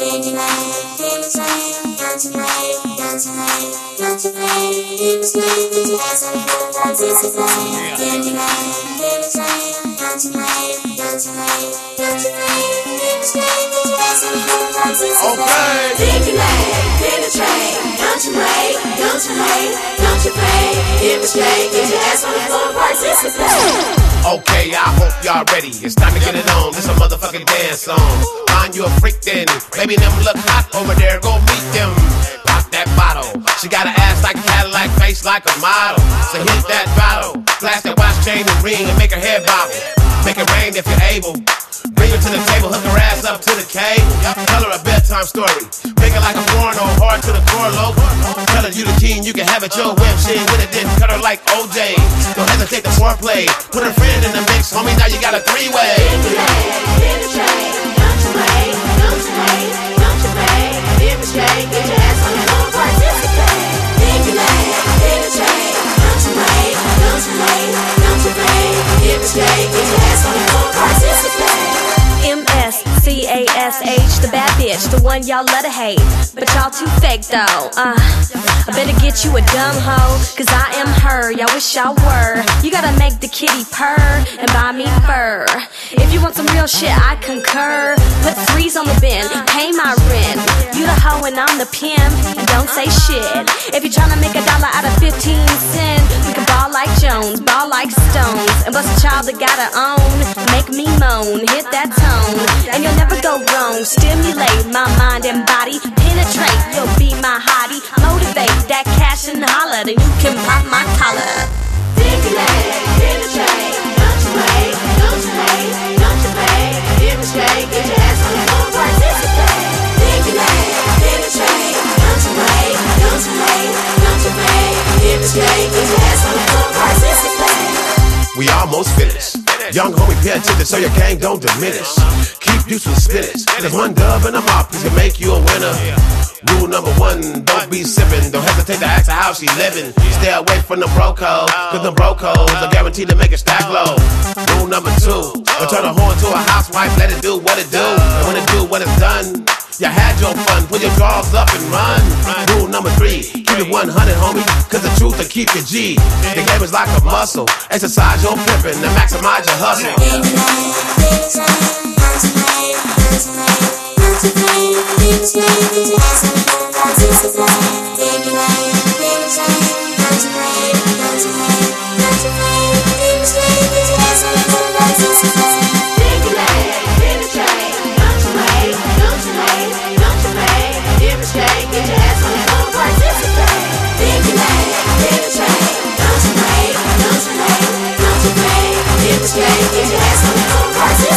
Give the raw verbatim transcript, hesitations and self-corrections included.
Okay, I hope y'all ready. It's time to get it on. This a motherfucking dance song. Find you a freak then. Baby, them look hot over there. Go meet them. Pop that bottle. She got an ass like a Cadillac, face like a model. So hit that bottle. Flash that watch, chain, and ring, and make her head bobble. Make it rain if you're able. Bring her to the table, hook her ass up to the cable. Tell her a bedtime story. Make it like a porno, hard to the core, low. Tell her you the king, you can have it your whip. She ain't with it, then cut her like O J. Don't hesitate to foreplay. Put her friend in the mix, homie, now you got a three-way. Penetrate, don't you wait, don't you wait, don't you wait. Demonstrate, get your ass on the floor, participate. Stimulate, penetrate, don't you wait, don't you wait, don't you wait. Demonstrate, get your ass on the floor, participate. M S C A S H, the bad bitch, the one y'all let her hate. But y'all too fake though, uh I better get you a dumb hoe, cause I am her, y'all wish y'all were. You gotta make the kitty purr and buy me fur. If you want some real shit, I concur. Put threes on the bin, pay my rent. You the hoe and I'm the pimp, and don't say shit. If you're tryna make a dollar out of fifteen cents, we can ball like Jones, ball like Stones, and bust a child that gotta own. Make me moan, hit that tone, and you'll never go wrong. Stimulate my mind and body, penetrate, you'll be my hottie. Motivate that cash and holler, then you can pop my collar. Stimulate, penetrate, don't you wait, don't you wait, don't you wait. Demonstrate, get your ass on the floor, participate. Stimulate, penetrate, don't you wait, don't you wait, don't you wait. Demonstrate, get your ass on the floor, participate. We almost finished. Young homie, pay attention so your gang don't diminish. Keep you some spinach. There's one dub in the mop, he can make you a winner. Rule number one, don't be sippin'. Don't hesitate to ask her how she living. Stay away from the bro codes, cause the bro codes are guaranteed to make it stack low. Rule number two, don't turn a whore into a housewife, let it do what it do. And when it do what it's done, you had your fun, put your drawers up and run. Rule number three, keep it one hundred, homie, cause the truth will keep you G. The game is like a muscle, exercise your pimpin' and maximize your hustle. Get your ass on the floor, participate.